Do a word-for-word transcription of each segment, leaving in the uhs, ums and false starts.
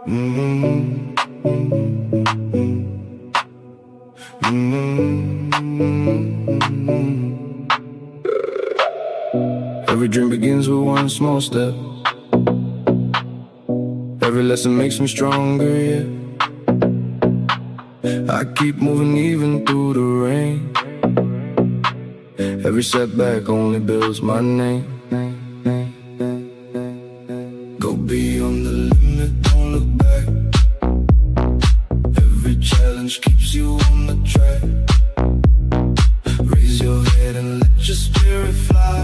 Mm-hmm. Mm-hmm. Every dream begins with one small step. Every lesson makes me stronger, yeah. I keep moving even through the rain. Every setback only builds my name. Go beyond the limit, don't look back. Every challenge keeps you on the track. Raise your head and let your spirit fly.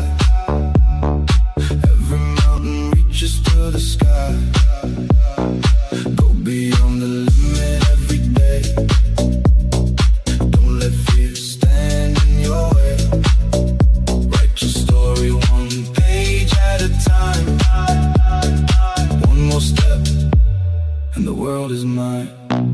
Every mountain reaches to the sky. Go beyond the limit every day. Don't let fear stand in your way. Write your story one page at a time. One more step and the world is mine.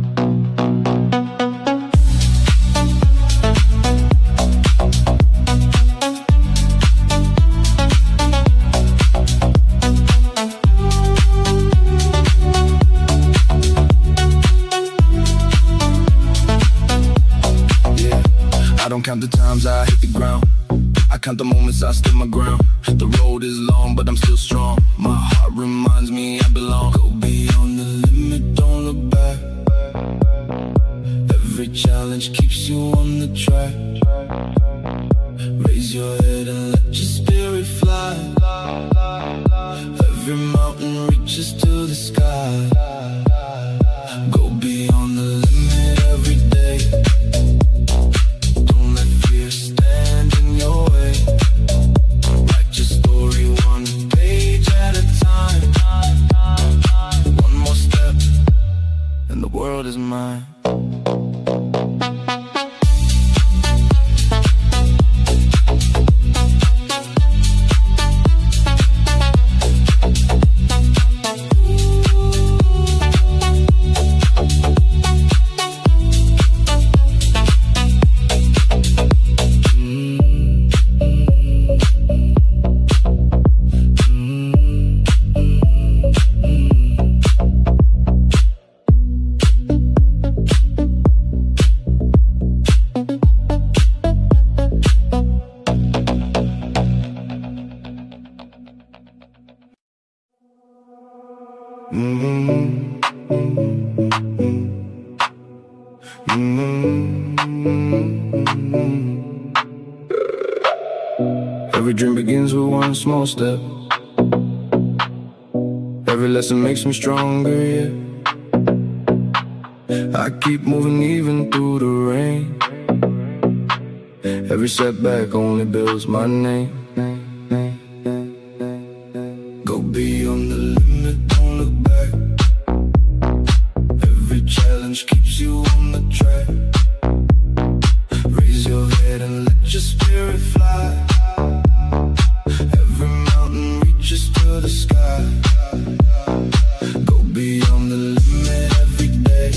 I don't count the times I hit the ground. I count the moments I stood my ground. The road is long, but I'm still strong. My heart reminds me I belong. Go beyond the limit, don't look back. Every challenge keeps you on the track. Raise your head and let your spirit fly. Every mountain reaches to the sky. Go beyond the limit every day. The world is mine. Mm-hmm. Mm-hmm. Every dream begins with one small step. Every lesson makes me stronger, yeah. I keep moving even through the rain. Every setback only builds my name. Go beyond the limit, don't look back. Every challenge keeps you on the track. Raise your head and let your spirit fly. Every mountain reaches to the sky. Go beyond the limit every day.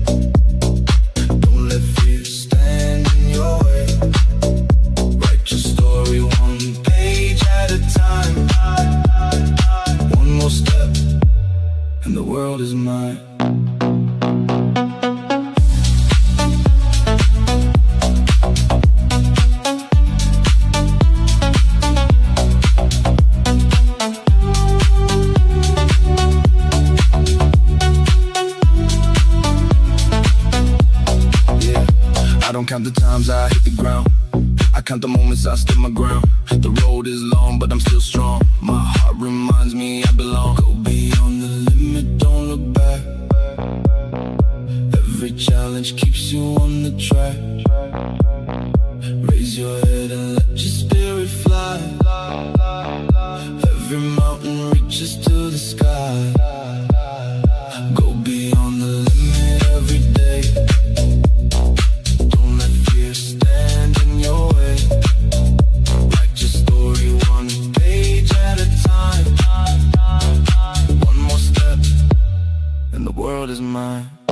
Don't let fear stand in your way. Write your story one page at a time. One more step and the world is mine. I don't count the times I hit the ground. I count the moments I stood my ground. The road is long, but I'm still strong. My heart reminds me I belong. Go beyond the limit, don't look back. Every challenge keeps you on the track. Raise your head and let your spirit fly. Every mountain reaches to the sky. Go beyond the limit every day. Stand in your way. Write your story one page at a time. One more step and the world is mine.